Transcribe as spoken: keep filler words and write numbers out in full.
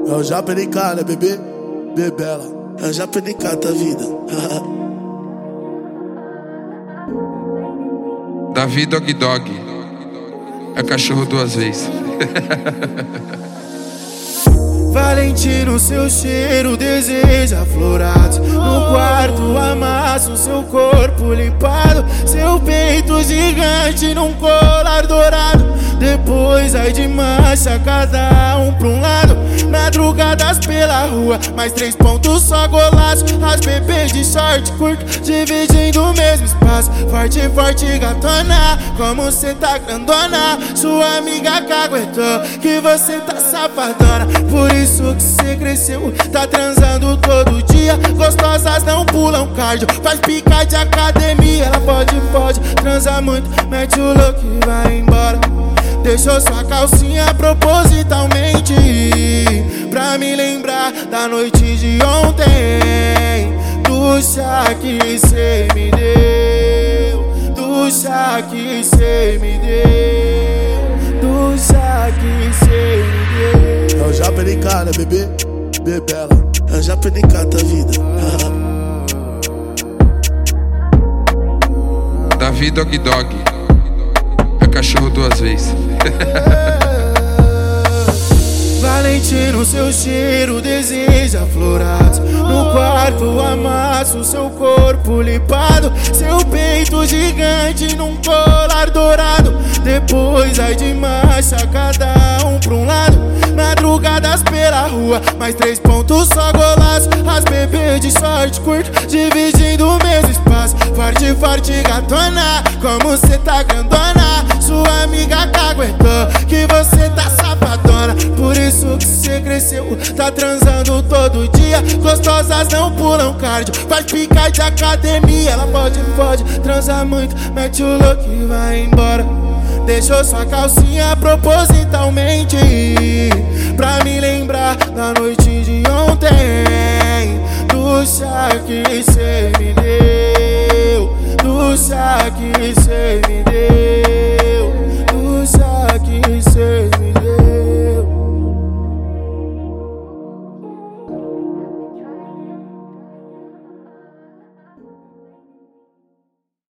É o Japa N K, né, bebê? Bebela. É o Japa N K, tá vida. Davi Dog Dog. É cachorro duas vezes. Valentino, seu cheiro deseja florados. No quarto amasso seu corpo limpado, seu peito gigante num colar dourado. Depois ai de marcha, cada um pra um lado. Madrugadas pela rua, mais três pontos só golaço. As bebês de short curto, dividindo o mesmo espaço. Forte, forte gatona, como cê tá grandona. Sua amiga caguetou que você tá safadona. Por isso que cê cresceu, tá transando todo dia. Gostosas não pulam cardio, faz pica de academia. Ela pode, pode, transa muito, mete o louco e vai embora. Deixou sua calcinha propositalmente pra me lembrar da noite de ontem. Do chá que cê me deu, do chá que cê me deu, do chá que cê me deu. É o Japa N K, né, bebê? Bebela. É o Japa N K, tá vida. Davi Dog Dog. É cachorro duas vezes. Valentino, seu cheiro deseja florados. No quarto amasso seu corpo limpado, seu peito gigante num colar dourado. Depois ai de marcha, cada um pra um lado. Madrugadas pela rua, mais três pontos só golaço. As bebês de short curto, dividindo o mesmo espaço. Forte, forte gatona, como cê tá grandona. Sua amiga caguetou que você tá safadona. Por isso que cê cresceu, tá transando todo dia. Gostosas não pulam cardio, faz pica de academia. Ela pode, pode, transa muito, mete o louco e vai embora. Deixou sua calcinha propositalmente pra me lembrar da noite de ontem. Do chá que cê me deu, do chá que cê me deu.